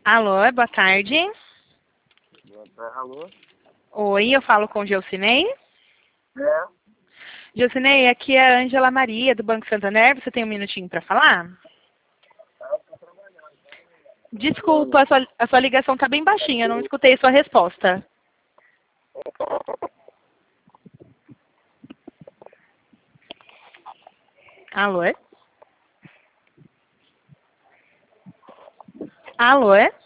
Alô, boa tarde. Alô? Oi, eu falo com o Geucinei. É? Geucinei, aqui é a Ângela Maria, do Banco Santander. Você tem um minutinho para falar? Desculpa, a sua ligação está bem baixinha, eu não escutei sua resposta. Alô? Alô?